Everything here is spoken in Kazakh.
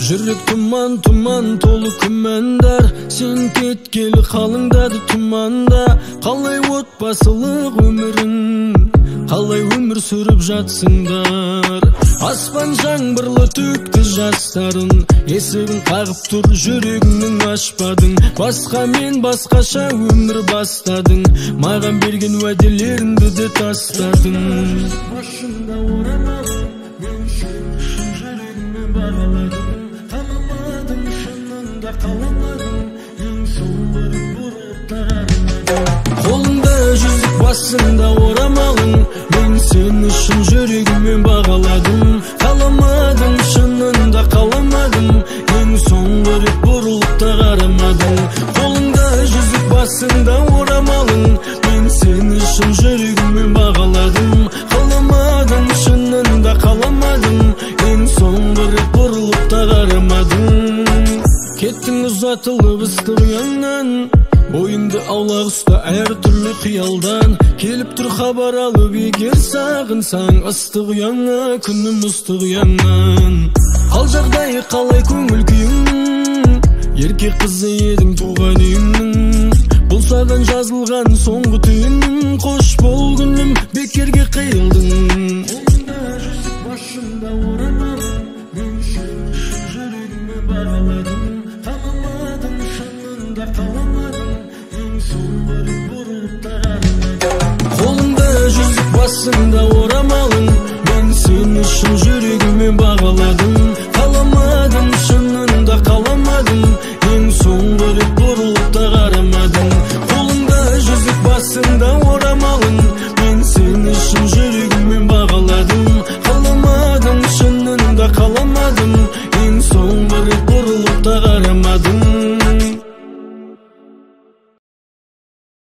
Жүрек туман, туман толы күмәндар. Сен кеткелі қалыңдады туманда. Қалай отбасылық өмірін, қалай өмір сүріп жатсыңдар. Аспан жаңбырлы төкті жастарын, есігін қағып тұр жүрегіңнің ашпадың. Басқа мен басқаша өмір бастадың, маған берген уәделеріңді де тастадың. Башымда орамалым, мен үшін жүрегіме бағаладым. Қаламадым, шынында қаламадым, ең соңғы бұрып тағармадым. Қолыңда жүзік, басында орамалың, мен сен үшін жүрегіме бағаладым. Қаламадым, шынында қаламадым, ең соңғы рет бұрылып та қарамадым. Қолыңда жүзік, басында орамалың, мен сен үшін жүрегіме бағаладым. Қаламадым, шынында қаламадым, ең соңғы рет бұрылып та қарамадым. Кеттің ұзатылып ыстық ұяңнан, бойыңды аулақ ұста әр түрлі қиялдан. Келіп тұр хабар алып егер сағынсаң, ыстық ұяңа күнім ыстық ұяңнан. Қал жағдайы қалай көңіл күйің, еркек қызы едің туған үйіңнің. Бұл саған жазылған соңғы түйін, қош бол күнім, бекерге қиылдың. Қолыңда жүзік, башымда орамалым, мен сен үшін жүрегіме бағаладым. Қаламадым, шынында қаламадым, ең соңғы рет бұрылып та қарамадым. Қолыңда жүзік, басында орамалың, мен сен үшін жүрегіме бағаладым. Қаламадым, шынында қаламадым, ең соңғы рет бұрылып та қарамадым. Қолыңда жүзік, басында орамалың, мен сен үшін жүрегіме бағаладым. Қаламадым, шынында қаламадым, ең соңғы рет бұрылып та қарамадым.